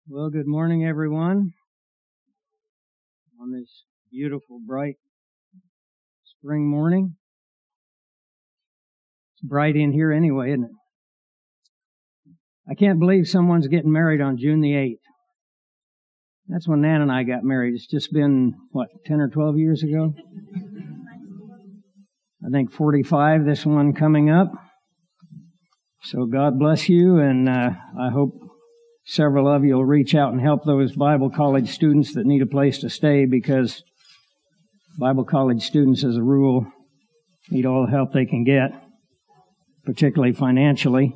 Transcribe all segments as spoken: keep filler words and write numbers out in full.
Well, good morning, everyone. On this beautiful, bright spring morning. It's bright in here anyway, isn't it? I can't believe someone's getting married on June the eighth. That's when Nan and I got married. It's just been, what, ten or twelve years ago? I think forty-five, this one coming up. So God bless you, and uh, I hope several of you will reach out and help those Bible college students that need a place to stay, because Bible college students, as a rule, need all the help they can get, particularly financially,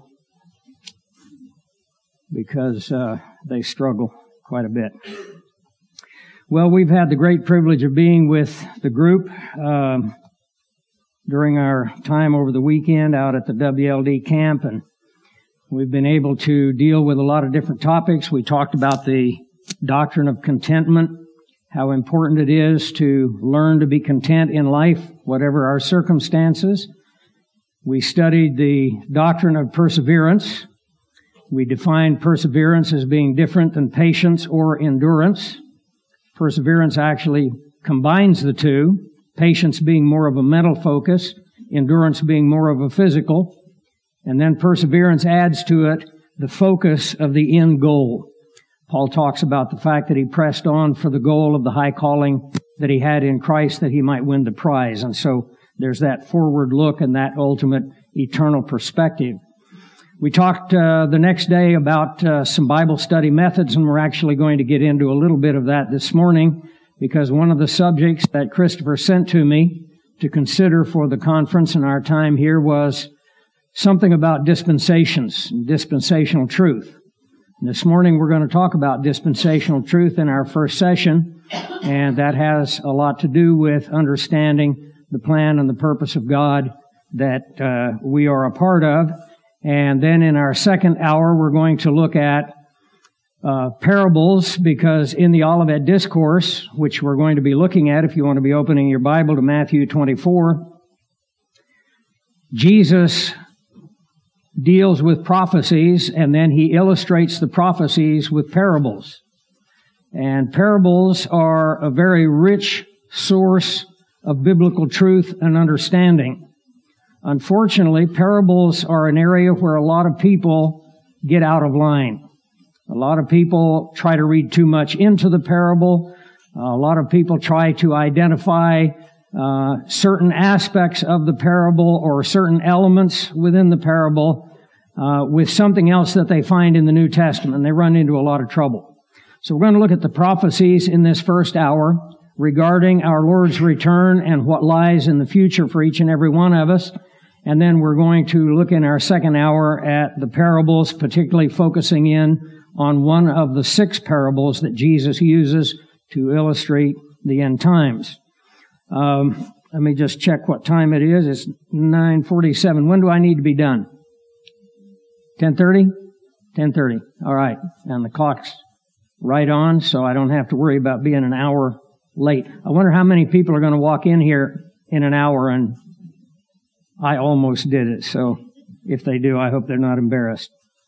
because uh, they struggle quite a bit. Well, we've had the great privilege of being with the group um, during our time over the weekend out at the W L D camp, and we've been able to deal with a lot of different topics. We talked about the doctrine of contentment, how important it is to learn to be content in life, whatever our circumstances. We studied the doctrine of perseverance. We defined perseverance as being different than patience or endurance. Perseverance actually combines the two, patience being more of a mental focus, endurance being more of a physical. And then perseverance adds to it the focus of the end goal. Paul talks about the fact that he pressed on for the goal of the high calling that he had in Christ, that he might win the prize. And so there's that forward look and that ultimate eternal perspective. We talked uh, the next day about uh, some Bible study methods, and we're actually going to get into a little bit of that this morning, because one of the subjects that Christopher sent to me to consider for the conference and our time here was something about dispensations, dispensational truth. This morning we're going to talk about dispensational truth in our first session, and that has a lot to do with understanding the plan and the purpose of God that uh, we are a part of. And then in our second hour we're going to look at uh, parables, because in the Olivet Discourse, which we're going to be looking at, if you want to be opening your Bible to Matthew twenty-four, Jesus deals with prophecies, and then he illustrates the prophecies with parables. And parables are a very rich source of biblical truth and understanding. Unfortunately, parables are an area where a lot of people get out of line. A lot of people try to read too much into the parable. A lot of people try to identify Uh, certain aspects of the parable or certain elements within the parable uh, with something else that they find in the New Testament. They run into a lot of trouble. So we're going to look at the prophecies in this first hour regarding our Lord's return and what lies in the future for each and every one of us. And then we're going to look in our second hour at the parables, particularly focusing in on one of the six parables that Jesus uses to illustrate the end times. Um, let me just check what time it is. It's nine forty-seven. When do I need to be done? ten thirty? ten thirty. All right. And the clock's right on, so I don't have to worry about being an hour late. I wonder how many people are going to walk in here in an hour, and I almost did it. So if they do, I hope they're not embarrassed.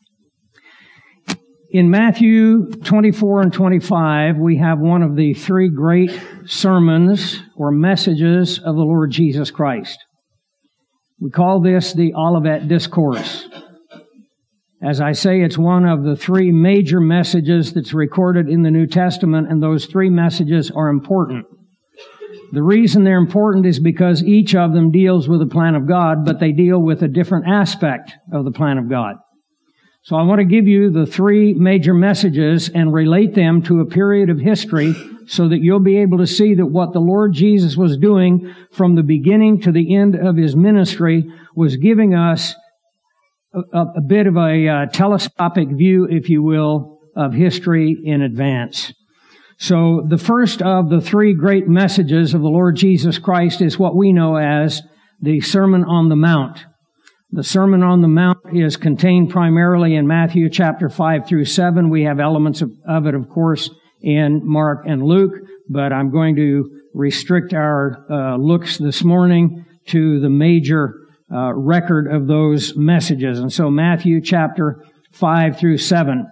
In Matthew twenty-four and twenty-five, we have one of the three great sermons or messages of the Lord Jesus Christ. We call this the Olivet Discourse. As I say, it's one of the three major messages that's recorded in the New Testament, and those three messages are important. The reason they're important is because each of them deals with the plan of God, but they deal with a different aspect of the plan of God. So I want to give you the three major messages and relate them to a period of history so that you'll be able to see that what the Lord Jesus was doing from the beginning to the end of his ministry was giving us a, a bit of a uh, telescopic view, if you will, of history in advance. So the first of the three great messages of the Lord Jesus Christ is what we know as the Sermon on the Mount. The Sermon on the Mount is contained primarily in Matthew chapter five through seven. We have elements of, of it, of course, in Mark and Luke, but I'm going to restrict our uh, looks this morning to the major uh, record of those messages. And so Matthew chapter five through seven.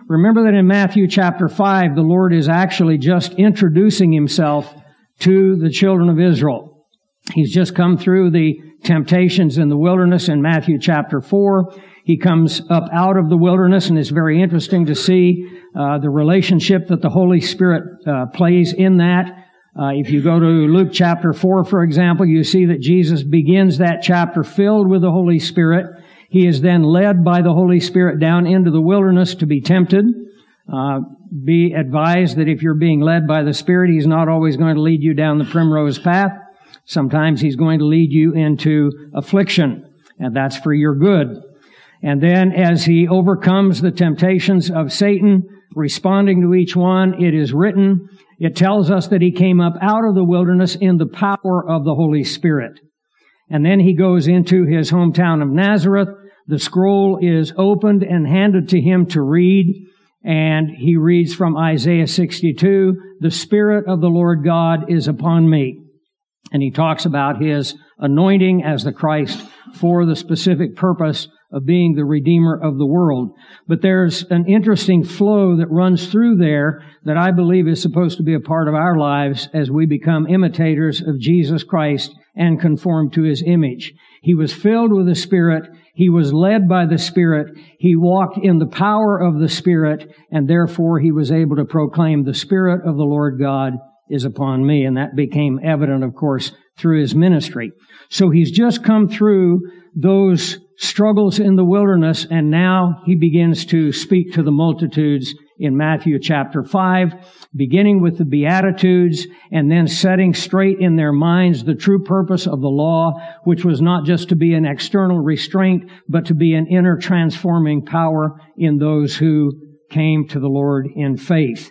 Remember that in Matthew chapter five, the Lord is actually just introducing himself to the children of Israel. He's just come through the temptations in the wilderness in Matthew chapter four. He comes up out of the wilderness, and it's very interesting to see uh, the relationship that the Holy Spirit uh, plays in that. Uh, if you go to Luke chapter four, for example, you see that Jesus begins that chapter filled with the Holy Spirit. He is then led by the Holy Spirit down into the wilderness to be tempted. Uh, be advised that if you're being led by the Spirit, He's not always going to lead you down the primrose path. Sometimes He's going to lead you into affliction, and that's for your good. And then as He overcomes the temptations of Satan, responding to each one, it is written, it tells us that He came up out of the wilderness in the power of the Holy Spirit. And then He goes into His hometown of Nazareth. The scroll is opened and handed to Him to read, and He reads from Isaiah sixty-two, "The Spirit of the Lord God is upon me." And He talks about His anointing as the Christ for the specific purpose of being the Redeemer of the world. But there's an interesting flow that runs through there that I believe is supposed to be a part of our lives as we become imitators of Jesus Christ and conform to His image. He was filled with the Spirit. He was led by the Spirit. He walked in the power of the Spirit, and therefore He was able to proclaim, "The Spirit of the Lord God is upon me." And that became evident, of course, through His ministry. So He's just come through those struggles in the wilderness, and now He begins to speak to the multitudes in Matthew chapter five, beginning with the Beatitudes and then setting straight in their minds the true purpose of the law, which was not just to be an external restraint, but to be an inner transforming power in those who came to the Lord in faith.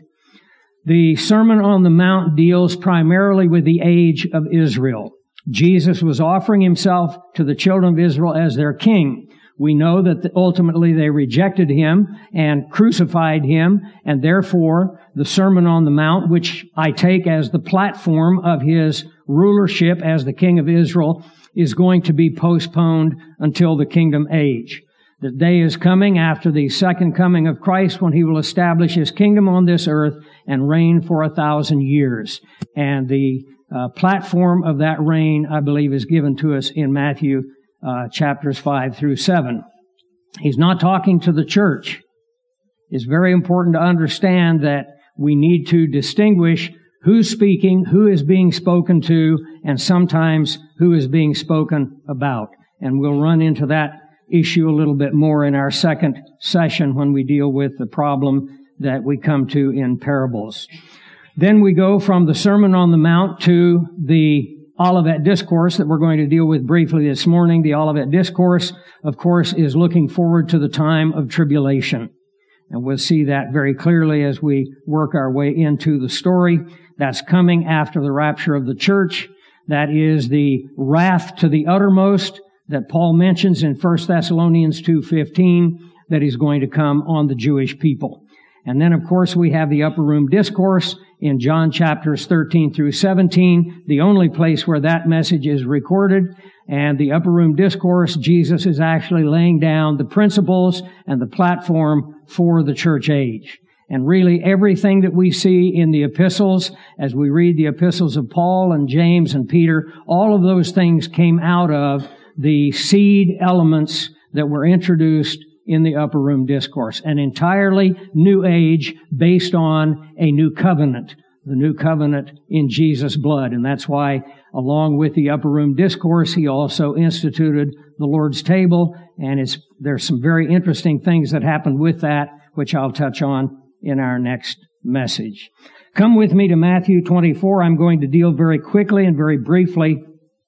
The Sermon on the Mount deals primarily with the age of Israel. Jesus was offering Himself to the children of Israel as their king. We know that ultimately they rejected Him and crucified Him, and therefore the Sermon on the Mount, which I take as the platform of His rulership as the King of Israel, is going to be postponed until the kingdom age. The day is coming after the second coming of Christ when He will establish His kingdom on this earth and reign for a thousand years. And the uh, platform of that reign, I believe, is given to us in Matthew uh, chapters five through seven. He's not talking to the church. It's very important to understand that we need to distinguish who's speaking, who is being spoken to, and sometimes who is being spoken about. And we'll run into that issue a little bit more in our second session when we deal with the problem that we come to in parables. Then we go from the Sermon on the Mount to the Olivet Discourse that we're going to deal with briefly this morning. The Olivet Discourse, of course, is looking forward to the time of tribulation. And we'll see that very clearly as we work our way into the story. That's coming after the rapture of the church. That is the wrath to the uttermost that Paul mentions in First Thessalonians two fifteen that is going to come on the Jewish people. And then, of course, we have the Upper Room Discourse in John chapters thirteen through seventeen, the only place where that message is recorded. And the Upper Room Discourse, Jesus is actually laying down the principles and the platform for the church age. And really everything that we see in the epistles, as we read the epistles of Paul and James and Peter, all of those things came out of the seed elements that were introduced in the Upper Room Discourse. An entirely new age based on a new covenant, the new covenant in Jesus' blood. And that's why, along with the Upper Room Discourse, he also instituted the Lord's table. And it's, there's some very interesting things that happened with that, which I'll touch on in our next message. Come with me to Matthew twenty-four. I'm going to deal very quickly and very briefly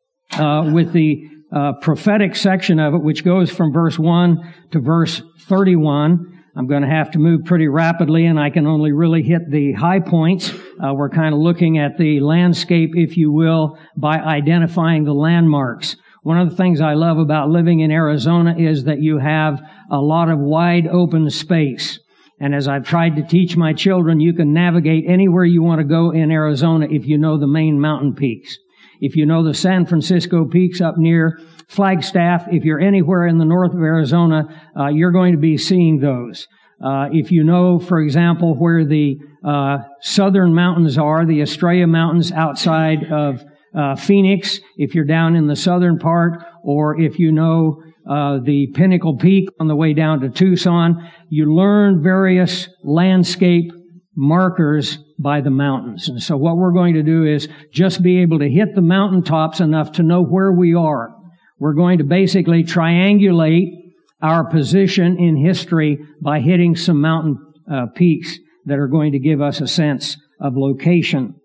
uh, with the Uh, prophetic section of it, which goes from verse one to verse thirty-one. I'm going to have to move pretty rapidly, and I can only really hit the high points. Uh, we're kind of looking at the landscape, if you will, by identifying the landmarks. One of the things I love about living in Arizona is that you have a lot of wide open space. And as I've tried to teach my children, you can navigate anywhere you want to go in Arizona if you know the main mountain peaks. If you know the San Francisco peaks up near Flagstaff, if you're anywhere in the north of Arizona, uh, you're going to be seeing those. Uh, if you know, for example, where the uh, southern mountains are, the Estrella Mountains outside of uh, Phoenix, if you're down in the southern part, or if you know uh, the Pinnacle Peak on the way down to Tucson, you learn various landscape markers by the mountains. And so what we're going to do is just be able to hit the mountaintops enough to know where we are. We're going to basically triangulate our position in history by hitting some mountain uh, peaks that are going to give us a sense of location.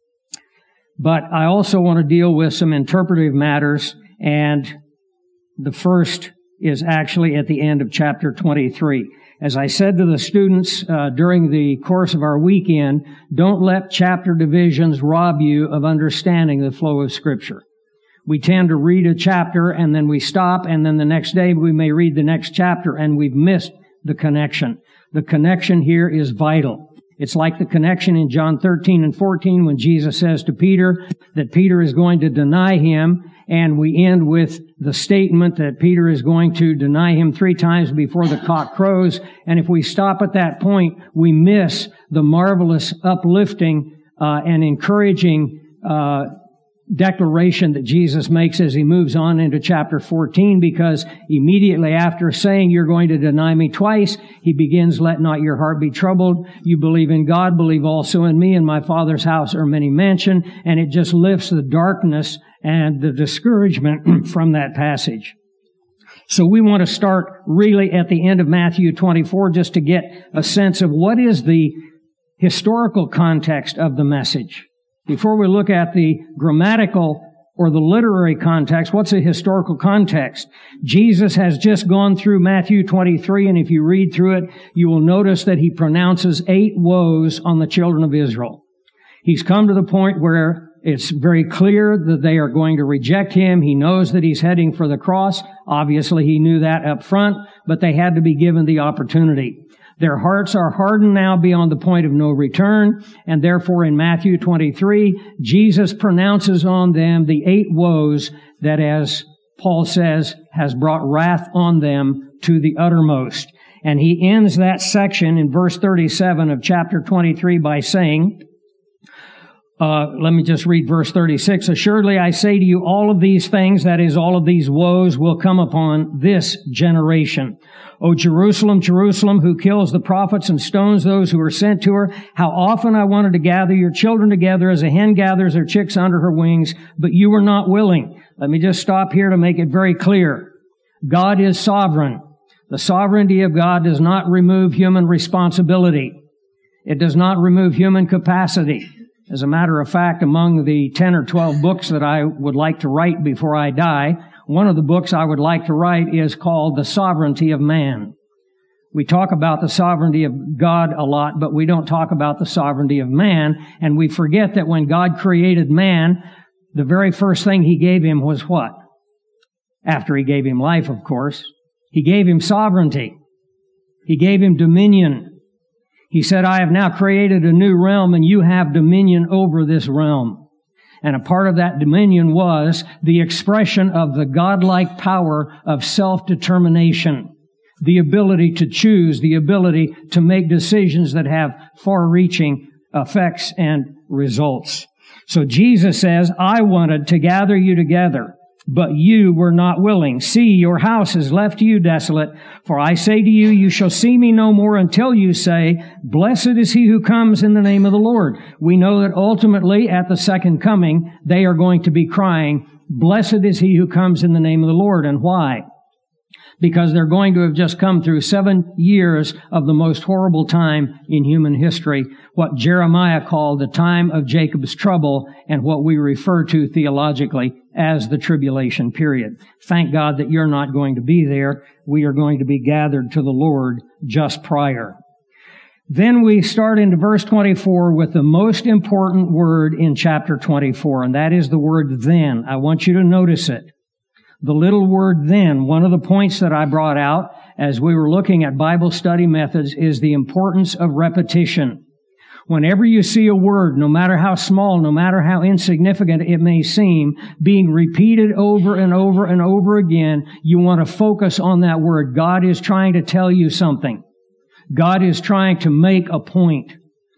But I also want to deal with some interpretive matters, and the first is actually at the end of chapter twenty-three. As I said to the students uh, during the course of our weekend, don't let chapter divisions rob you of understanding the flow of Scripture. We tend to read a chapter and then we stop, and then the next day we may read the next chapter and we've missed the connection. The connection here is vital. It's like the connection in John thirteen and fourteen when Jesus says to Peter that Peter is going to deny him, and we end with the statement that Peter is going to deny him three times before the cock crows. And if we stop at that point, we miss the marvelous, uplifting, uh, and encouraging uh declaration that Jesus makes as he moves on into chapter fourteen, because immediately after saying, you're going to deny me twice, he begins, let not your heart be troubled. You believe in God, believe also in me. In my Father's house are many mansions. And it just lifts the darkness and the discouragement from that passage. So we want to start really at the end of Matthew twenty-four just to get a sense of what is the historical context of the message. Before we look at the grammatical or the literary context, what's the historical context? Jesus has just gone through Matthew twenty-three, and if you read through it, you will notice that he pronounces eight woes on the children of Israel. He's come to the point where it's very clear that they are going to reject him. He knows that he's heading for the cross. Obviously, he knew that up front, but they had to be given the opportunity. Their hearts are hardened now beyond the point of no return, and therefore in Matthew twenty-three, Jesus pronounces on them the eight woes that, as Paul says, has brought wrath on them to the uttermost. And he ends that section in verse thirty-seven of chapter twenty-three by saying, uh, let me just read verse thirty-six. Assuredly I say to you, all of these things, that is, all of these woes, will come upon this generation. O Jerusalem, Jerusalem, who kills the prophets and stones those who are sent to her, how often I wanted to gather your children together as a hen gathers her chicks under her wings, but you were not willing. Let me just stop here to make it very clear. God is sovereign. The sovereignty of God does not remove human responsibility. It does not remove human capacity. As a matter of fact, among the ten or twelve books that I would like to write before I die, one of the books I would like to write is called The Sovereignty of Man. We talk about the sovereignty of God a lot, but we don't talk about the sovereignty of man, and we forget that when God created man, the very first thing he gave him was what? After he gave him life, of course. He gave him sovereignty. He gave him dominion. He said, I have now created a new realm, and you have dominion over this realm. And a part of that dominion was the expression of the godlike power of self-determination, the ability to choose, the ability to make decisions that have far-reaching effects and results. So Jesus says, I wanted to gather you together, but you were not willing. See, your house is left to you desolate. For I say to you, you shall see me no more until you say, blessed is he who comes in the name of the Lord. We know that ultimately at the second coming, they are going to be crying, blessed is he who comes in the name of the Lord. And why? Because they're going to have just come through seven years of the most horrible time in human history, what Jeremiah called the time of Jacob's trouble, and what we refer to theologically as the tribulation period. Thank God that you're not going to be there. We are going to be gathered to the Lord just prior. Then we start into verse twenty-four with the most important word in chapter twenty-four, and that is the word then. I want you to notice it. The little word then. One of the points that I brought out as we were looking at Bible study methods is the importance of repetition. Whenever you see a word, no matter how small, no matter how insignificant it may seem, being repeated over and over and over again, you want to focus on that word. God is trying to tell you something. God is trying to make a point.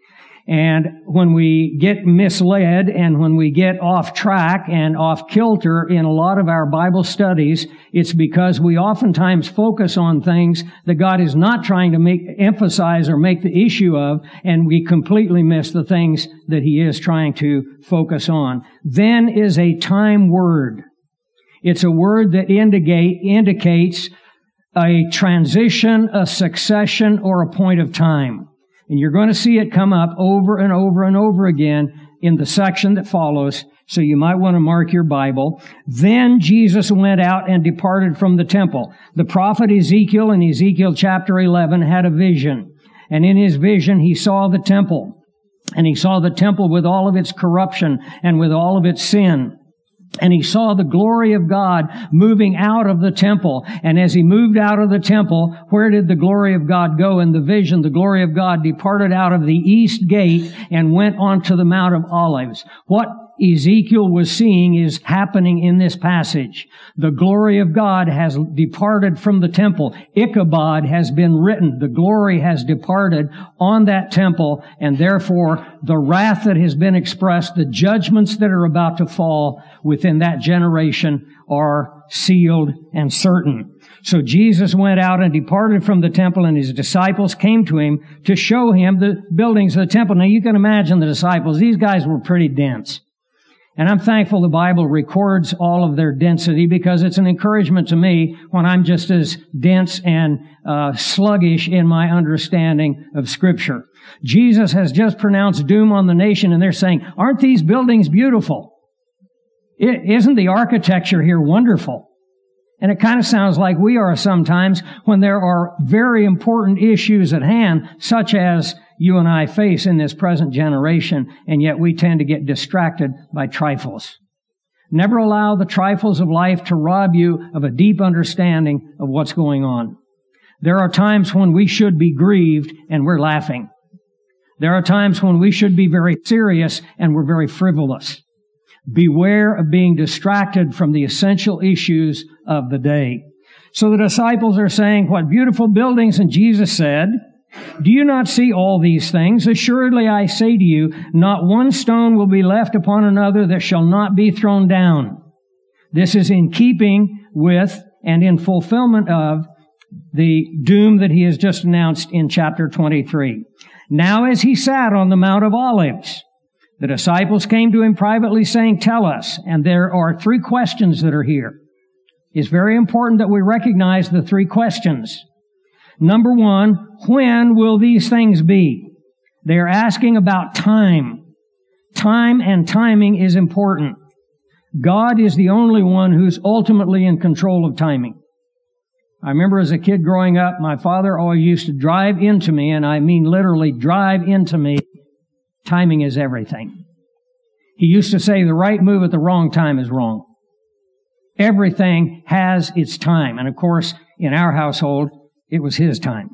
And when we get misled and when we get off track and off kilter in a lot of our Bible studies, it's because we oftentimes focus on things that God is not trying to make, emphasize or make the issue of, and we completely miss the things that He is trying to focus on. Then is a time word. It's a word that indicate, indicates a transition, a succession, or a point of time. And you're going to see it come up over and over and over again in the section that follows, so you might want to mark your Bible. Then Jesus went out and departed from the temple. The prophet Ezekiel in Ezekiel chapter eleven had a vision. And in his vision, he saw the temple. And he saw the temple with all of its corruption and with all of its sin. And he saw the glory of God moving out of the temple. And as he moved out of the temple, where did the glory of God go? In the vision, the glory of God departed out of the east gate and went onto the Mount of Olives. What Ezekiel was seeing is happening in this passage. The glory of God has departed from the temple. Ichabod has been written. The glory has departed on that temple, and therefore the wrath that has been expressed, the judgments that are about to fall within that generation are sealed and certain. So Jesus went out and departed from the temple, and his disciples came to him to show him the buildings of the temple. Now you can imagine the disciples. These guys were pretty dense. And I'm thankful the Bible records all of their density, because it's an encouragement to me when I'm just as dense and uh, sluggish in my understanding of Scripture. Jesus has just pronounced doom on the nation, and they're saying, aren't these buildings beautiful? It, isn't the architecture here wonderful? And it kind of sounds like we are sometimes when there are very important issues at hand, such as you and I face in this present generation, and yet we tend to get distracted by trifles. Never allow the trifles of life to rob you of a deep understanding of what's going on. There are times when we should be grieved and we're laughing. There are times when we should be very serious and we're very frivolous. Beware of being distracted from the essential issues of the day. So the disciples are saying, what beautiful buildings, and Jesus said, do you not see all these things? Assuredly I say to you, not one stone will be left upon another that shall not be thrown down. This is in keeping with and in fulfillment of the doom that he has just announced in chapter twenty-three. Now as he sat on the Mount of Olives, the disciples came to him privately saying, tell us. And there are three questions that are here. It's very important that we recognize the three questions. Number one, when will these things be? They are asking about time. Time and timing is important. God is the only one who's ultimately in control of timing. I remember as a kid growing up, my father always used to drive into me, and I mean literally drive into me, timing is everything. He used to say the right move at the wrong time is wrong. Everything has its time. And of course, in our household, it was his time.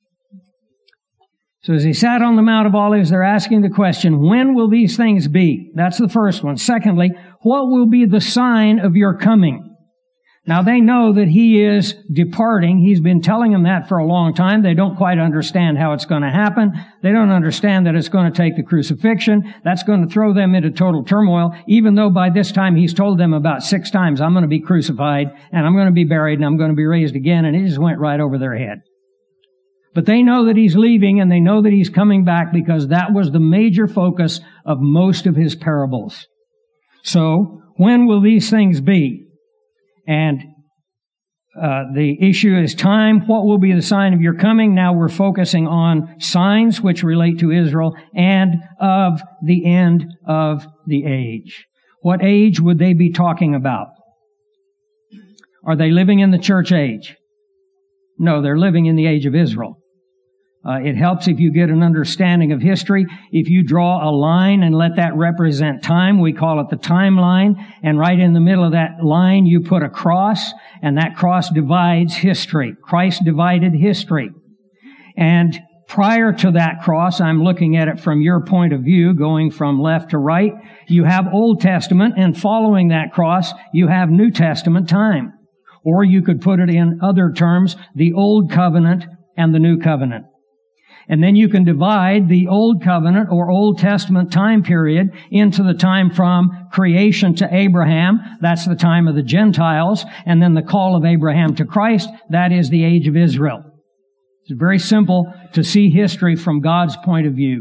So as he sat on the Mount of Olives, they're asking the question, when will these things be? That's the first one. Secondly, what will be the sign of your coming? Now they know that he is departing. He's been telling them that for a long time. They don't quite understand how it's going to happen. They don't understand that it's going to take the crucifixion. That's going to throw them into total turmoil, even though by this time he's told them about six times, I'm going to be crucified, and I'm going to be buried, and I'm going to be raised again, and it just went right over their head. But they know that he's leaving, and they know that he's coming back, because that was the major focus of most of his parables. So, when will these things be? And uh, the issue is time. What will be the sign of your coming? Now we're focusing on signs which relate to Israel and of the end of the age. What age would they be talking about? Are they living in the church age? No, they're living in the age of Israel. Uh, it helps if you get an understanding of history. If you draw a line and let that represent time, we call it the timeline, and right in the middle of that line you put a cross, and that cross divides history. Christ divided history. And prior to that cross, I'm looking at it from your point of view, going from left to right, you have Old Testament, and following that cross, you have New Testament time. Or you could put it in other terms, the Old Covenant and the New Covenant. And then you can divide the Old Covenant or Old Testament time period into the time from creation to Abraham. That's the time of the Gentiles. And then the call of Abraham to Christ. That is the age of Israel. It's very simple to see history from God's point of view.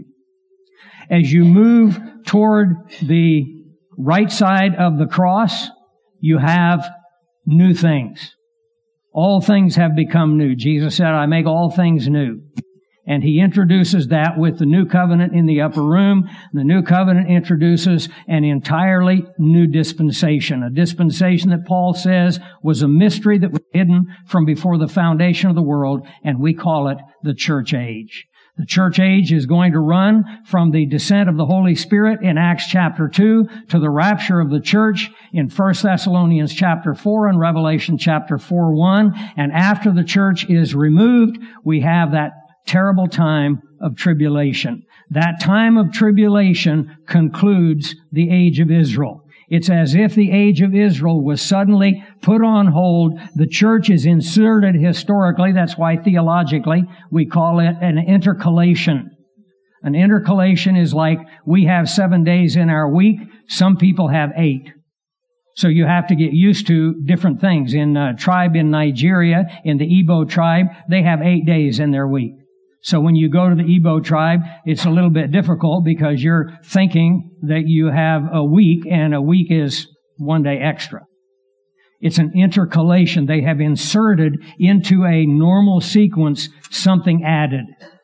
As you move toward the right side of the cross, you have new things. All things have become new. Jesus said, I make all things new. And He introduces that with the new covenant in the upper room. The new covenant introduces an entirely new dispensation, a dispensation that Paul says was a mystery that was hidden from before the foundation of the world, and we call it the church age. The church age is going to run from the descent of the Holy Spirit in Acts chapter two to the rapture of the church in First Thessalonians chapter four and Revelation chapter four one. And after the church is removed, we have that terrible time of tribulation. That time of tribulation concludes the age of Israel. It's as if the age of Israel was suddenly put on hold. The church is inserted historically. That's why theologically we call it an intercalation. An intercalation is like we have seven days in our week. Some people have eight. So you have to get used to different things. In a tribe in Nigeria, in the Igbo tribe, they have eight days in their week. So when you go to the Igbo tribe, it's a little bit difficult because you're thinking that you have a week, and a week is one day extra. It's an intercalation. They have inserted into a normal sequence something added.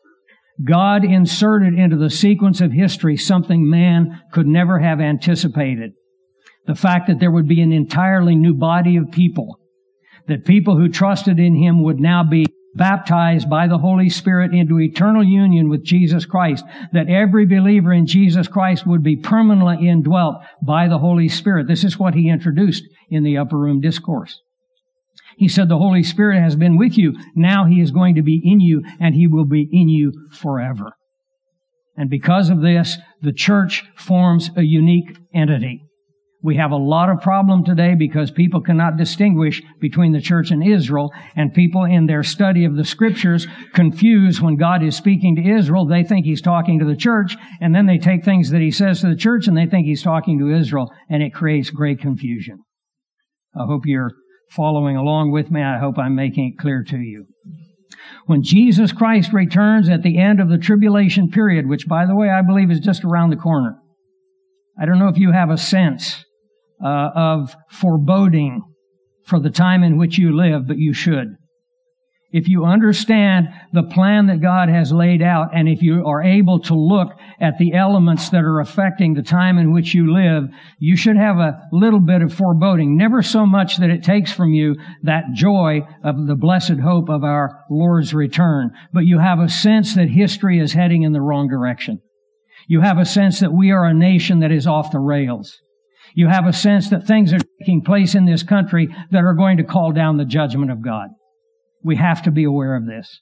God inserted into the sequence of history something man could never have anticipated. The fact that there would be an entirely new body of people, that people who trusted in Him would now be baptized by the Holy Spirit into eternal union with Jesus Christ, that every believer in Jesus Christ would be permanently indwelt by the Holy Spirit. This is what He introduced in the upper room discourse. He said, the Holy Spirit has been with you. Now He is going to be in you, and He will be in you forever. And because of this, the church forms a unique entity. We have a lot of problem today because people cannot distinguish between the church and Israel, and people in their study of the Scriptures confuse when God is speaking to Israel. They think He's talking to the church, and then they take things that He says to the church and they think He's talking to Israel, and it creates great confusion. I hope you're following along with me. I hope I'm making it clear to you. When Jesus Christ returns at the end of the tribulation period, which, by the way, I believe is just around the corner, I don't know if you have a sense Uh, of foreboding for the time in which you live, but you should. If you understand the plan that God has laid out, and if you are able to look at the elements that are affecting the time in which you live, you should have a little bit of foreboding. Never so much that it takes from you that joy of the blessed hope of our Lord's return, but you have a sense that history is heading in the wrong direction. You have a sense that we are a nation that is off the rails. You have a sense that things are taking place in this country that are going to call down the judgment of God. We have to be aware of this.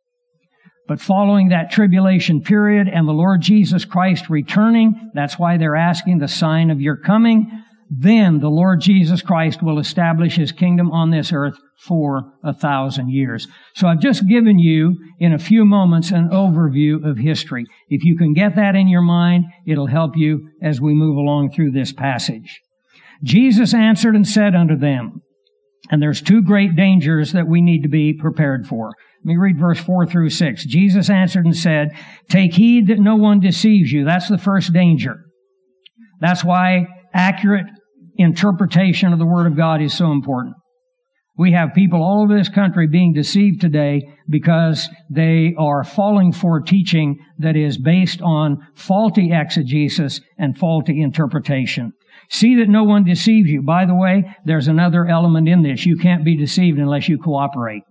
But following that tribulation period and the Lord Jesus Christ returning, that's why they're asking the sign of your coming, then the Lord Jesus Christ will establish His kingdom on this earth for a thousand years. So I've just given you, in a few moments, an overview of history. If you can get that in your mind, it'll help you as we move along through this passage. Jesus answered and said unto them, and there's two great dangers that we need to be prepared for. Let me read verse four through six. Jesus answered and said, take heed that no one deceives you. That's the first danger. That's why accurate interpretation of the Word of God is so important. We have people all over this country being deceived today because they are falling for teaching that is based on faulty exegesis and faulty interpretation. See that no one deceives you. By the way, there's another element in this. You can't be deceived unless you cooperate.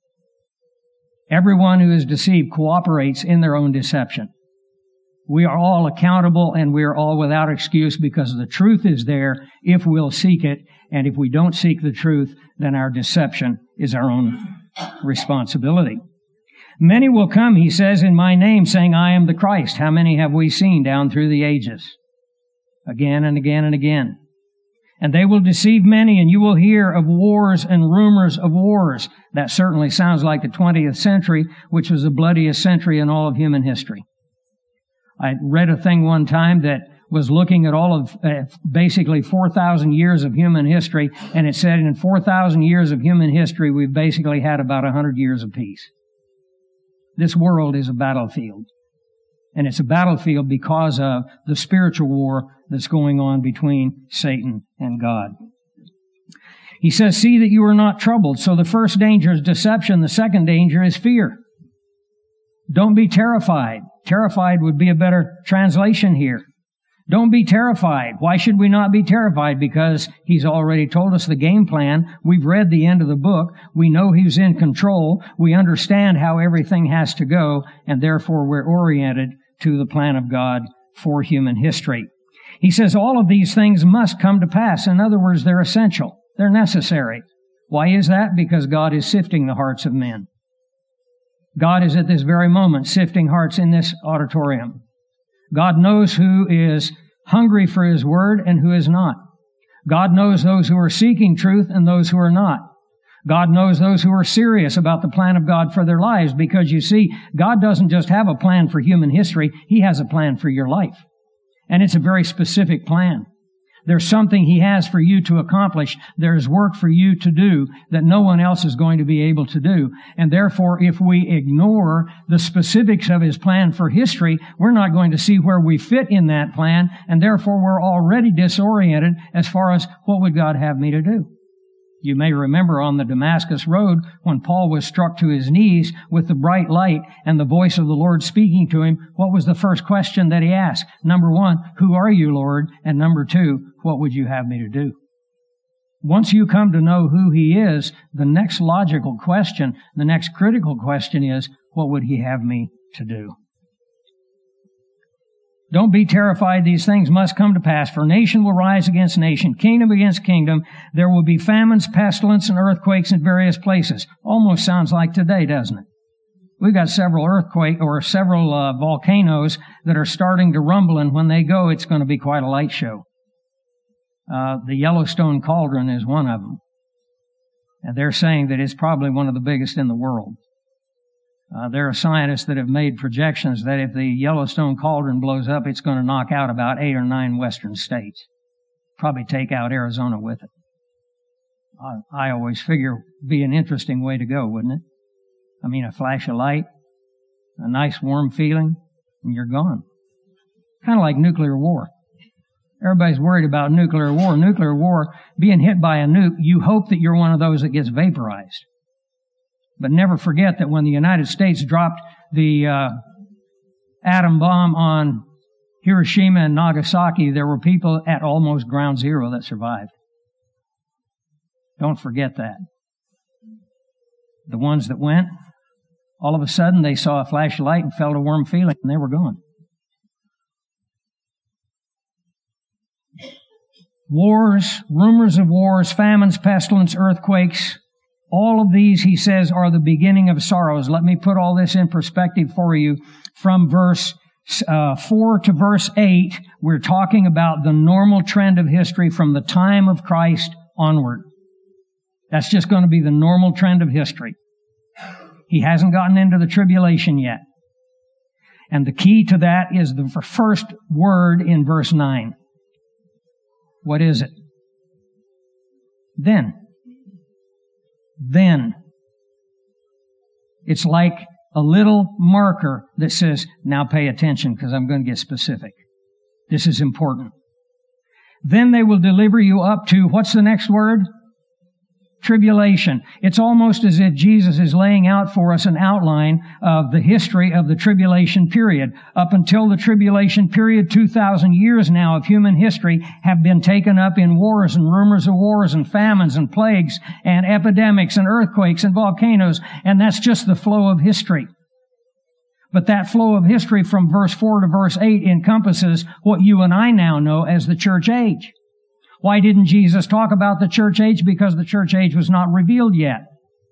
Everyone who is deceived cooperates in their own deception. We are all accountable, and we are all without excuse because the truth is there if we'll seek it. And if we don't seek the truth, then our deception is our own responsibility. Many will come, he says, in my name, saying, I am the Christ. How many have we seen down through the ages? Again and again and again. And they will deceive many, and you will hear of wars and rumors of wars. That certainly sounds like the twentieth century, which was the bloodiest century in all of human history. I read a thing one time that was looking at all of uh, basically four thousand years of human history, and it said in four thousand years of human history, we've basically had about one hundred years of peace. This world is a battlefield. And it's a battlefield because of the spiritual war that's going on between Satan and God. He says, see that you are not troubled. So the first danger is deception. The second danger is fear. Don't be terrified. Terrified would be a better translation here. Don't be terrified. Why should we not be terrified? Because He's already told us the game plan. We've read the end of the book. We know He's in control. We understand how everything has to go, and therefore we're oriented to the plan of God for human history. He says all of these things must come to pass. In other words, they're essential. They're necessary. Why is that? Because God is sifting the hearts of men. God is at this very moment sifting hearts in this auditorium. God knows who is hungry for His Word and who is not. God knows those who are seeking truth and those who are not. God knows those who are serious about the plan of God for their lives, because you see, God doesn't just have a plan for human history. He has a plan for your life. And it's a very specific plan. There's something He has for you to accomplish. There's work for you to do that no one else is going to be able to do. And therefore, if we ignore the specifics of His plan for history, we're not going to see where we fit in that plan, and therefore we're already disoriented as far as what would God have me to do. You may remember on the Damascus Road when Paul was struck to his knees with the bright light and the voice of the Lord speaking to him, what was the first question that he asked? Number one, who are you, Lord? And number two, what would you have me to do? Once you come to know who He is, the next logical question, the next critical question is, what would He have me to do? Don't be terrified. These things must come to pass. For nation will rise against nation, kingdom against kingdom. There will be famines, pestilence, and earthquakes in various places. Almost sounds like today, doesn't it? We've got several earthquakes or several uh, volcanoes that are starting to rumble, and when they go, it's going to be quite a light show. Uh, the Yellowstone Cauldron is one of them. And they're saying that it's probably one of the biggest in the world. Uh, there are scientists that have made projections that if the Yellowstone Cauldron blows up, it's going to knock out about eight or nine western states. Probably take out Arizona with it. I, I always figure it'd be an interesting way to go, wouldn't it? I mean, a flash of light, a nice warm feeling, and you're gone. Kind of like nuclear war. Everybody's worried about nuclear war. Nuclear war, being hit by a nuke, you hope that you're one of those that gets vaporized. But never forget that when the United States dropped the uh, atom bomb on Hiroshima and Nagasaki, there were people at almost ground zero that survived. Don't forget that. The ones that went, all of a sudden they saw a flash of light and felt a warm feeling, and they were gone. Wars, rumors of wars, famines, pestilence, earthquakes, all of these, he says, are the beginning of sorrows. Let me put all this in perspective for you. From verse uh, four to verse eight, we're talking about the normal trend of history from the time of Christ onward. That's just going to be the normal trend of history. He hasn't gotten into the tribulation yet. And the key to that is the first word in verse nine. What is it? Then. Then. It's like a little marker that says, now pay attention because I'm going to get specific. This is important. Then they will deliver you up to, what's the next word? Tribulation. It's almost as if Jesus is laying out for us an outline of the history of the tribulation period. Up until the tribulation period, two thousand years now of human history have been taken up in wars and rumors of wars and famines and plagues and epidemics and earthquakes and volcanoes, and that's just the flow of history. But that flow of history from verse four to verse eight encompasses what you and I now know as the church age. Why didn't Jesus talk about the church age? Because the church age was not revealed yet.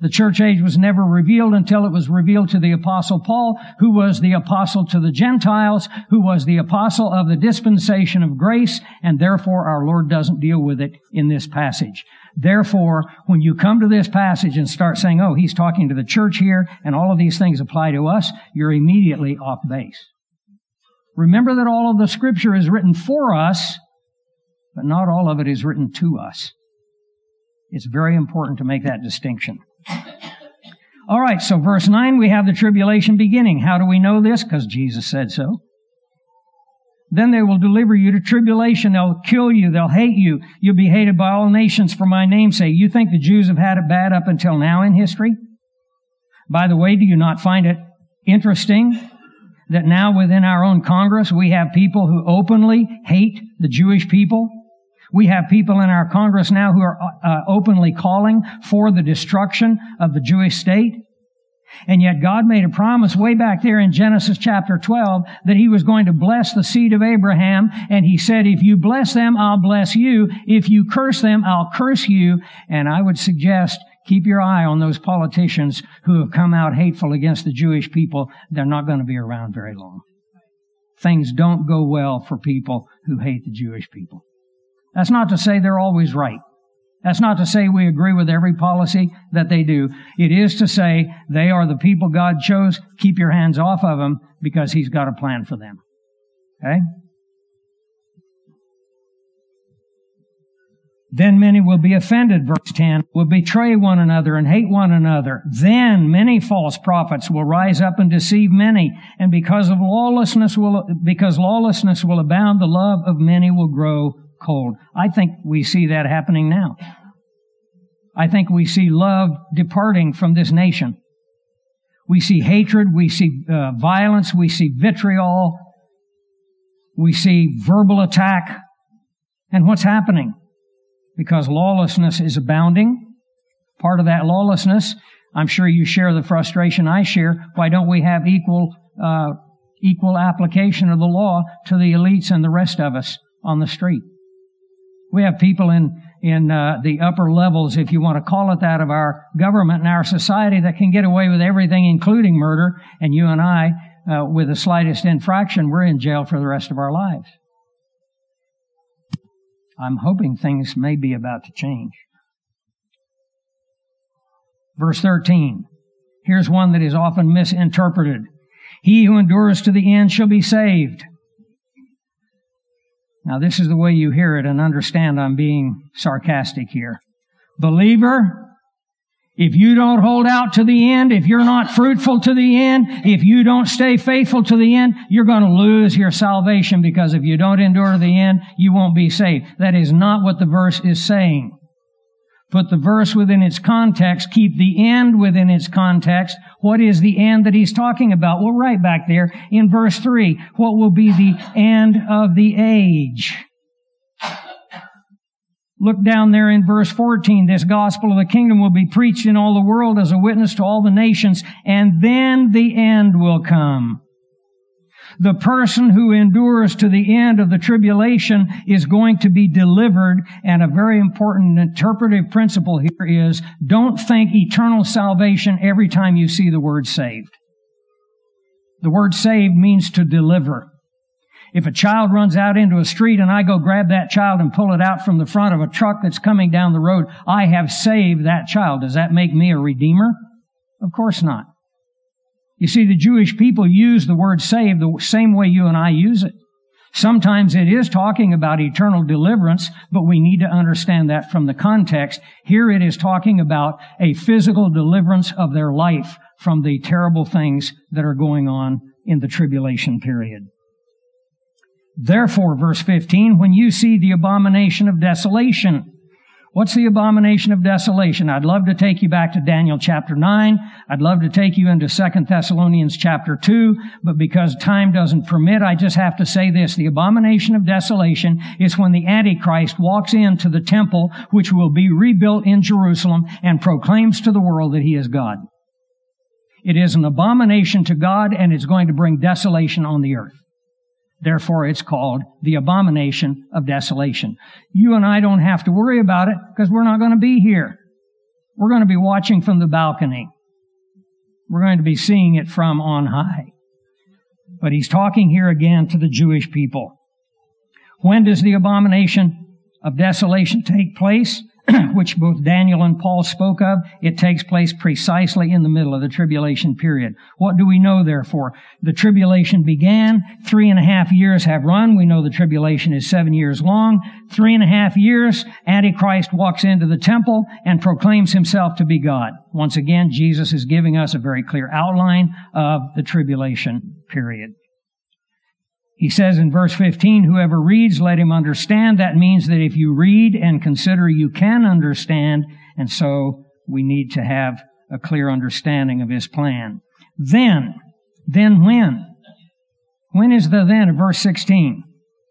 The church age was never revealed until it was revealed to the Apostle Paul, who was the apostle to the Gentiles, who was the apostle of the dispensation of grace, and therefore our Lord doesn't deal with it in this passage. Therefore, when you come to this passage and start saying, oh, he's talking to the church here, and all of these things apply to us, you're immediately off base. Remember that all of the Scripture is written for us, but not all of it is written to us. It's very important to make that distinction. All right, so verse nine, we have the tribulation beginning. How do we know this? Because Jesus said so. Then they will deliver you to tribulation. They'll kill you. They'll hate you. You'll be hated by all nations for my name's sake. You think the Jews have had it bad up until now in history? By the way, do you not find it interesting that now within our own Congress we have people who openly hate the Jewish people? We have people in our Congress now who are uh, openly calling for the destruction of the Jewish state. And yet God made a promise way back there in Genesis chapter twelve that He was going to bless the seed of Abraham. And He said, if you bless them, I'll bless you. If you curse them, I'll curse you. And I would suggest keep your eye on those politicians who have come out hateful against the Jewish people. They're not going to be around very long. Things don't go well for people who hate the Jewish people. That's not to say they're always right. That's not to say we agree with every policy that they do. It is to say they are the people God chose. Keep your hands off of them because He's got a plan for them. Okay? Then many will be offended, verse ten, will betray one another and hate one another. Then many false prophets will rise up and deceive many. And because of lawlessness will, because lawlessness will abound, the love of many will grow cold. I think we see that happening now. I think we see love departing from this nation. We see hatred, we see uh, violence, we see vitriol, we see verbal attack. And what's happening? Because lawlessness is abounding. Part of that lawlessness, I'm sure you share the frustration I share. Why don't we have equal uh, equal application of the law to the elites and the rest of us on the street? We have people in in uh, the upper levels, if you want to call it that, of our government and our society that can get away with everything, including murder. And you and I, uh, with the slightest infraction, we're in jail for the rest of our lives. I'm hoping things may be about to change. Verse thirteen. Here's one that is often misinterpreted. He who endures to the end shall be saved. Now, this is the way you hear it, and understand I'm being sarcastic here. Believer, if you don't hold out to the end, if you're not fruitful to the end, if you don't stay faithful to the end, you're going to lose your salvation, because if you don't endure to the end, you won't be saved. That is not what the verse is saying. Put the verse within its context. Keep the end within its context. What is the end that he's talking about? Well, right back there in verse three, what will be the end of the age? Look down there in verse fourteen. This gospel of the kingdom will be preached in all the world as a witness to all the nations, and then the end will come. The person who endures to the end of the tribulation is going to be delivered, and a very important interpretive principle here is don't think eternal salvation every time you see the word saved. The word saved means to deliver. If a child runs out into a street and I go grab that child and pull it out from the front of a truck that's coming down the road, I have saved that child. Does that make me a redeemer? Of course not. You see, the Jewish people use the word save the same way you and I use it. Sometimes it is talking about eternal deliverance, but we need to understand that from the context. Here it is talking about a physical deliverance of their life from the terrible things that are going on in the tribulation period. Therefore, verse fifteen, when you see the abomination of desolation. What's the abomination of desolation? I'd love to take you back to Daniel chapter nine. I'd love to take you into Second Thessalonians chapter two, but because time doesn't permit, I just have to say this. The abomination of desolation is when the Antichrist walks into the temple, which will be rebuilt in Jerusalem, and proclaims to the world that he is God. It is an abomination to God, and it's going to bring desolation on the earth. Therefore, it's called the abomination of desolation. You and I don't have to worry about it because we're not going to be here. We're going to be watching from the balcony. We're going to be seeing it from on high. But he's talking here again to the Jewish people. When does the abomination of desolation take place, which both Daniel and Paul spoke of? It takes place precisely in the middle of the tribulation period. What do we know, therefore? The tribulation began. Three and a half years have run. We know the tribulation is seven years long. Three and a half years, Antichrist walks into the temple and proclaims himself to be God. Once again, Jesus is giving us a very clear outline of the tribulation period. He says in verse fifteen, whoever reads, let him understand. That means that if you read and consider, you can understand. And so we need to have a clear understanding of his plan. Then, then when? When is the then of verse sixteen?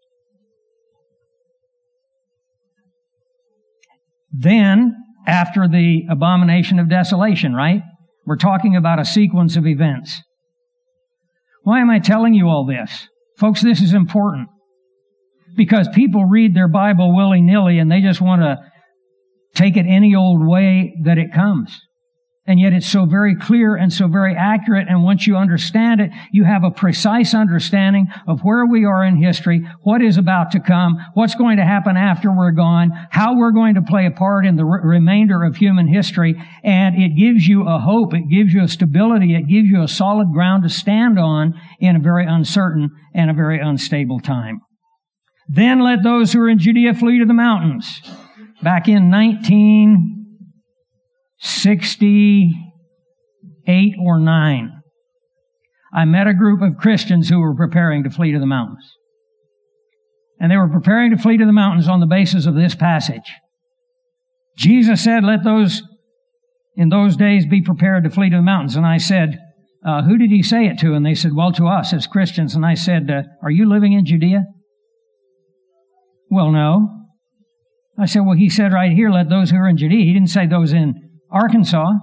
Then, after the abomination of desolation, right? We're talking about a sequence of events. Why am I telling you all this? Folks, this is important because people read their Bible willy-nilly and they just want to take it any old way that it comes. And yet it's so very clear and so very accurate, and once you understand it, you have a precise understanding of where we are in history, what is about to come, what's going to happen after we're gone, how we're going to play a part in the re- remainder of human history, and it gives you a hope, it gives you a stability, it gives you a solid ground to stand on in a very uncertain and a very unstable time. Then let those who are in Judea flee to the mountains. Back in nineteen sixty-eight or nine, I met a group of Christians who were preparing to flee to the mountains. And they were preparing to flee to the mountains on the basis of this passage. Jesus said, let those in those days be prepared to flee to the mountains. And I said, uh, who did he say it to? And they said, well, to us as Christians. And I said, uh, are you living in Judea? Well, no. I said, well, he said right here, let those who are in Judea. He didn't say those in Arkansas.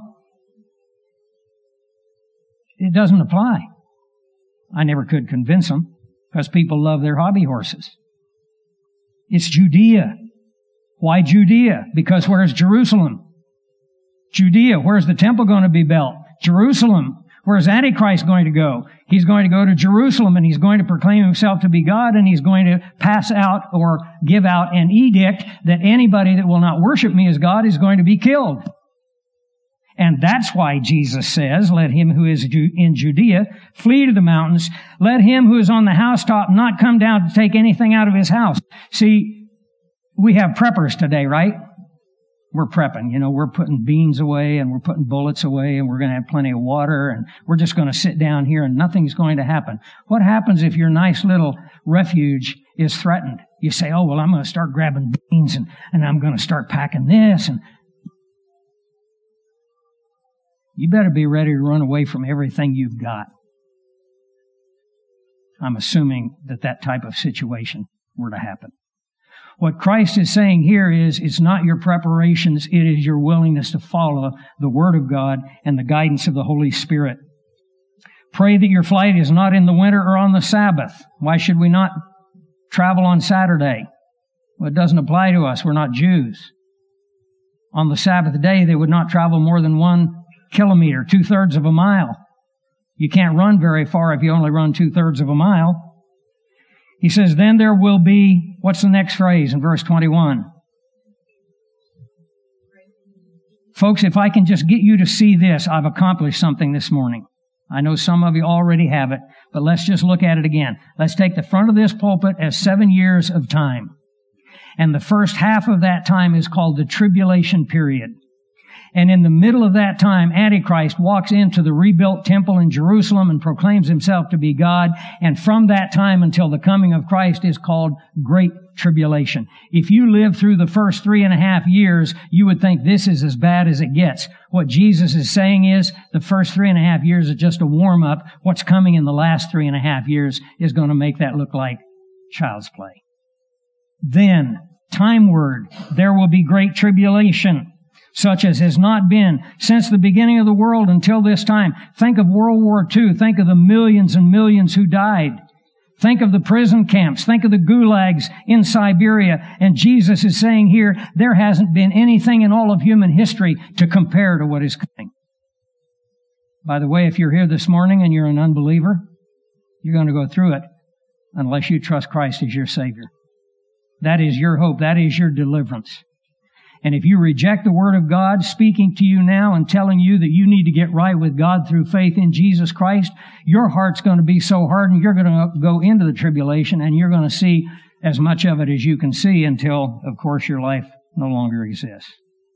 It doesn't apply. I never could convince them because people love their hobby horses. It's Judea. Why Judea? Because where's Jerusalem? Judea. Where's the temple going to be built? Jerusalem. Where's Antichrist going to go? He's going to go to Jerusalem and he's going to proclaim himself to be God, and he's going to pass out or give out an edict that anybody that will not worship me as God is going to be killed. And that's why Jesus says, let him who is in Judea flee to the mountains. Let him who is on the housetop not come down to take anything out of his house. See, we have preppers today, right? We're prepping. You know, we're putting beans away and we're putting bullets away and we're going to have plenty of water and we're just going to sit down here and nothing's going to happen. What happens if your nice little refuge is threatened? You say, oh, well, I'm going to start grabbing beans and, and I'm going to start packing this, and you better be ready to run away from everything you've got. I'm assuming that that type of situation were to happen. What Christ is saying here is, it's not your preparations, it is your willingness to follow the Word of God and the guidance of the Holy Spirit. Pray that your flight is not in the winter or on the Sabbath. Why should we not travel on Saturday? Well, it doesn't apply to us. We're not Jews. On the Sabbath day, they would not travel more than one kilometer, two-thirds of a mile. You can't run very far if you only run two-thirds of a mile. He says, then there will be, what's the next phrase in verse twenty-one? Folks, if I can just get you to see this, I've accomplished something this morning. I know some of you already have it, but let's just look at it again. Let's take the front of this pulpit as seven years of time. And the first half of that time is called the tribulation period. And in the middle of that time, Antichrist walks into the rebuilt temple in Jerusalem and proclaims himself to be God. And from that time until the coming of Christ is called Great Tribulation. If you live through the first three and a half years, you would think this is as bad as it gets. What Jesus is saying is the first three and a half years is just a warm-up. What's coming in the last three and a half years is going to make that look like child's play. Then, time word, there will be great tribulation, such as has not been since the beginning of the world until this time. Think of World War Two. Think of the millions and millions who died. Think of the prison camps. Think of the gulags in Siberia. And Jesus is saying here, there hasn't been anything in all of human history to compare to what is coming. By the way, if you're here this morning and you're an unbeliever, you're going to go through it unless you trust Christ as your Savior. That is your hope. That is your deliverance. And if you reject the Word of God speaking to you now and telling you that you need to get right with God through faith in Jesus Christ, your heart's going to be so hardened, you're going to go into the tribulation and you're going to see as much of it as you can see until, of course, your life no longer exists.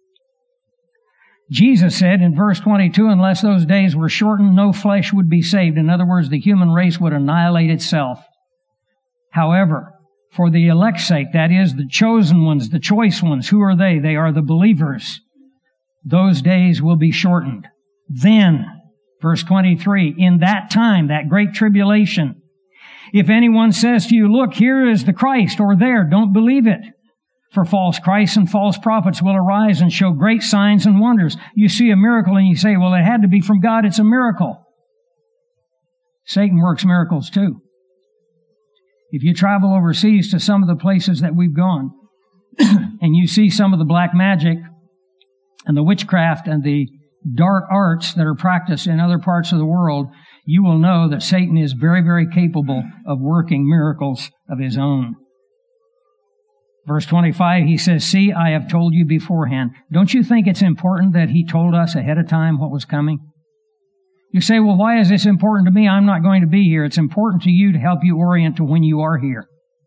Jesus said in verse twenty-two, unless those days were shortened, no flesh would be saved. In other words, the human race would annihilate itself. However, for the elect's sake, that is, the chosen ones, the choice ones, who are they? They are the believers. Those days will be shortened. Then, verse twenty-three, in that time, that great tribulation, if anyone says to you, look, here is the Christ, or there, don't believe it. For false Christs and false prophets will arise and show great signs and wonders. You see a miracle and you say, well, it had to be from God. It's a miracle. Satan works miracles too. If you travel overseas to some of the places that we've gone and you see some of the black magic and the witchcraft and the dark arts that are practiced in other parts of the world, you will know that Satan is very, very capable of working miracles of his own. Verse twenty-five, he says, see, I have told you beforehand. Don't you think it's important that he told us ahead of time what was coming? You say, well, why is this important to me? I'm not going to be here. It's important to you to help you orient to when you are here.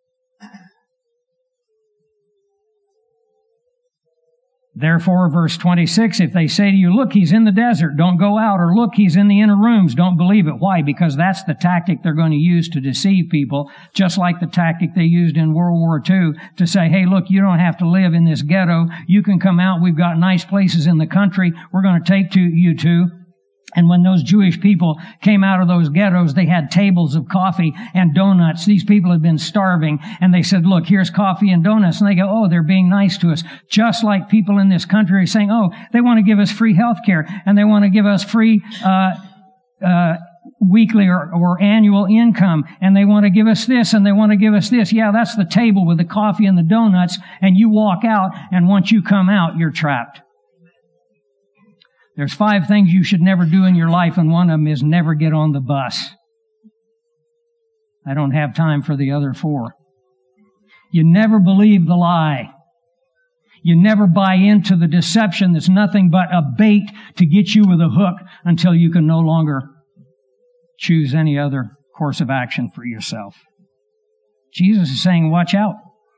Therefore, verse twenty-six, if they say to you, look, he's in the desert, don't go out, or look, he's in the inner rooms, don't believe it. Why? Because that's the tactic they're going to use to deceive people, just like the tactic they used in World War Two to say, hey, look, you don't have to live in this ghetto. You can come out. We've got nice places in the country we're going to take to you to. And when those Jewish people came out of those ghettos, they had tables of coffee and donuts. These people had been starving, and they said, look, here's coffee and donuts. And they go, oh, they're being nice to us. Just like people in this country are saying, oh, they want to give us free health care, and they want to give us free uh uh weekly or, or annual income, and they want to give us this, and they want to give us this. Yeah, that's the table with the coffee and the donuts, and you walk out, and once you come out, you're trapped. There's five things you should never do in your life, and one of them is never get on the bus. I don't have time for the other four. You never believe the lie. You never buy into the deception that's nothing but a bait to get you with a hook until you can no longer choose any other course of action for yourself. Jesus is saying, watch out.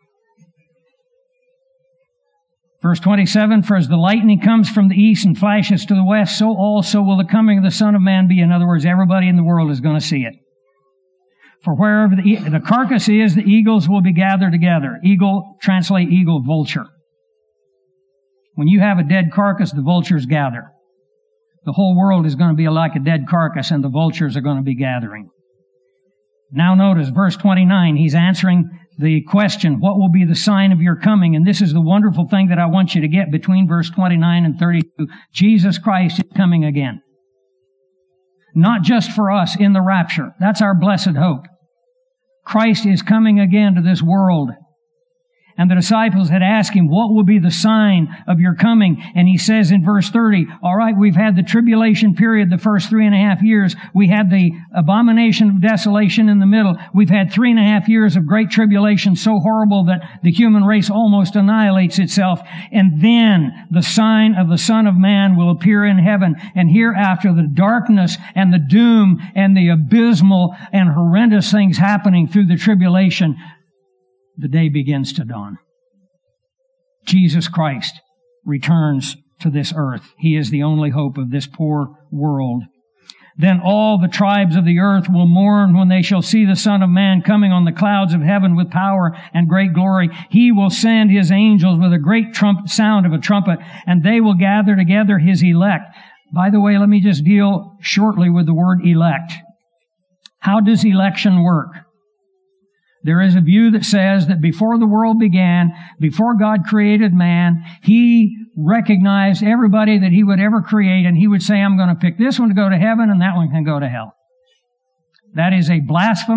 Verse twenty-seven, for as the lightning comes from the east and flashes to the west, so also will the coming of the Son of Man be. In other words, everybody in the world is going to see it. For wherever the, the carcass is, the eagles will be gathered together. Eagle, translate eagle, vulture. When you have a dead carcass, the vultures gather. The whole world is going to be like a dead carcass, and the vultures are going to be gathering. Now notice, verse twenty-nine, he's answering the question, what will be the sign of your coming? And this is the wonderful thing that I want you to get between verse twenty-nine and thirty-two. Jesus Christ is coming again. Not just for us in the rapture. That's our blessed hope. Christ is coming again to this world. And the disciples had asked him, what will be the sign of your coming? And he says in verse thirty, all right, we've had the tribulation period the first three and a half years. We had the abomination of desolation in the middle. We've had three and a half years of great tribulation, so horrible that the human race almost annihilates itself. And then the sign of the Son of Man will appear in heaven. And hereafter the darkness and the doom and the abysmal and horrendous things happening through the tribulation, the day begins to dawn. Jesus Christ returns to this earth. He is the only hope of this poor world. Then all the tribes of the earth will mourn when they shall see the Son of Man coming on the clouds of heaven with power and great glory. He will send His angels with a great trump, sound of a trumpet, and they will gather together His elect. By the way, let me just deal shortly with the word elect. How does election work? There is a view that says that before the world began, before God created man, He recognized everybody that He would ever create, and He would say, I'm going to pick this one to go to heaven, and that one can go to hell. That is a blasphemous,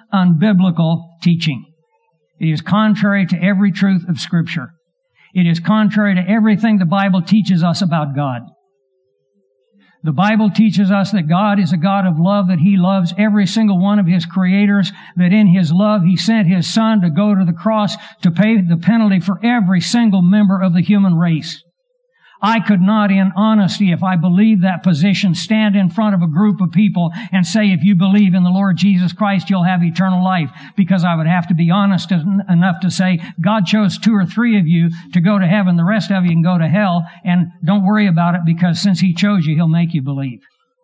unbiblical teaching. It is contrary to every truth of Scripture. It is contrary to everything the Bible teaches us about God. The Bible teaches us that God is a God of love, that He loves every single one of His creators, that in His love He sent His Son to go to the cross to pay the penalty for every single member of the human race. I could not, in honesty, if I believed that position, stand in front of a group of people and say, if you believe in the Lord Jesus Christ, you'll have eternal life, because I would have to be honest enough to say, God chose two or three of you to go to heaven, the rest of you can go to hell, and don't worry about it, because since He chose you, He'll make you believe.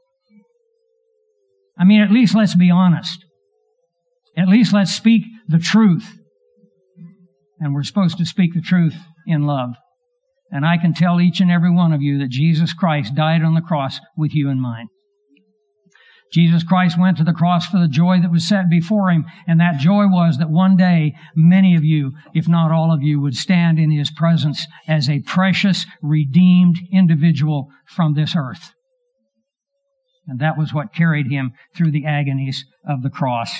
I mean, at least let's be honest. At least let's speak the truth. And we're supposed to speak the truth in love. And I can tell each and every one of you that Jesus Christ died on the cross with you in mind. Jesus Christ went to the cross for the joy that was set before Him, and that joy was that one day many of you, if not all of you, would stand in His presence as a precious, redeemed individual from this earth. And that was what carried Him through the agonies of the cross.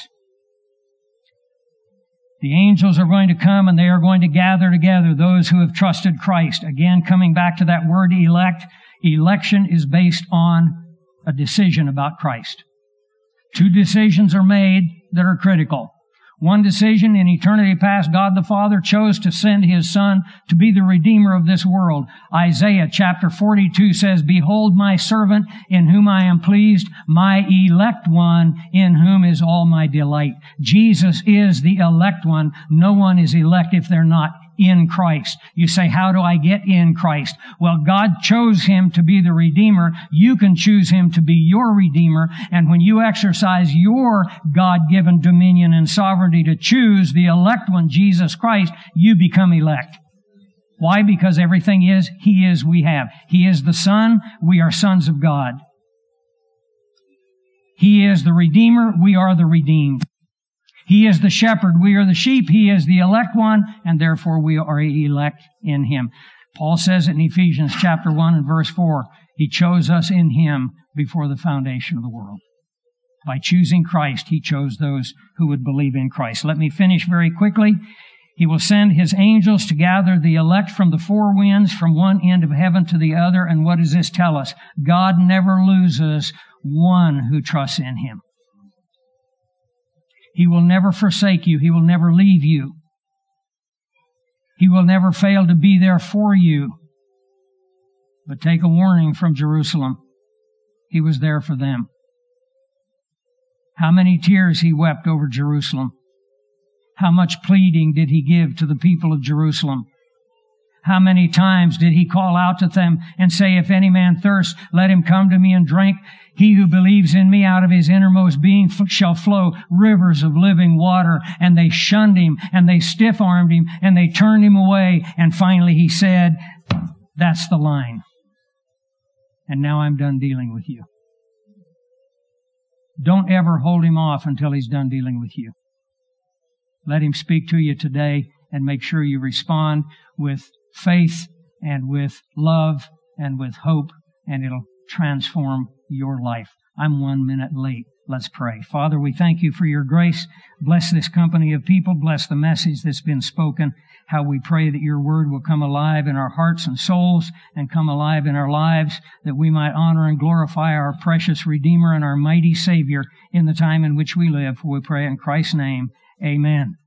The angels are going to come and they are going to gather together those who have trusted Christ. Again, coming back to that word elect, election is based on a decision about Christ. Two decisions are made that are critical. One decision, in eternity past, God the Father chose to send His Son to be the Redeemer of this world. Isaiah chapter forty-two says, Behold my servant in whom I am pleased, my elect one in whom is all my delight. Jesus is the elect one. No one is elect if they're not in Christ. You say, how do I get in Christ? Well, God chose Him to be the Redeemer. You can choose Him to be your Redeemer. And when you exercise your God-given dominion and sovereignty to choose the elect one, Jesus Christ, you become elect. Why? Because everything is, He is, we have. He is the Son, we are sons of God. He is the Redeemer, we are the redeemed. He is the shepherd, we are the sheep. He is the elect one, and therefore we are elect in Him. Paul says it in Ephesians chapter one and verse four, He chose us in Him before the foundation of the world. By choosing Christ, He chose those who would believe in Christ. Let me finish very quickly. He will send His angels to gather the elect from the four winds, from one end of heaven to the other. And what does this tell us? God never loses one who trusts in Him. He will never forsake you. He will never leave you. He will never fail to be there for you. But take a warning from Jerusalem. He was there for them. How many tears He wept over Jerusalem? How much pleading did He give to the people of Jerusalem? How many times did He call out to them and say, if any man thirst, let him come to me and drink. He who believes in me, out of his innermost being shall flow rivers of living water. And they shunned Him, and they stiff-armed Him, and they turned Him away. And finally He said, that's the line. And now I'm done dealing with you. Don't ever hold Him off until He's done dealing with you. Let Him speak to you today, and make sure you respond with faith and with love and with hope, and it'll transform your life. I'm one minute late. Let's pray. Father, we thank You for Your grace. Bless this company of people. Bless the message that's been spoken. How we pray that Your word will come alive in our hearts and souls and come alive in our lives, that we might honor and glorify our precious Redeemer and our mighty Savior in the time in which we live. For we pray in Christ's name. Amen.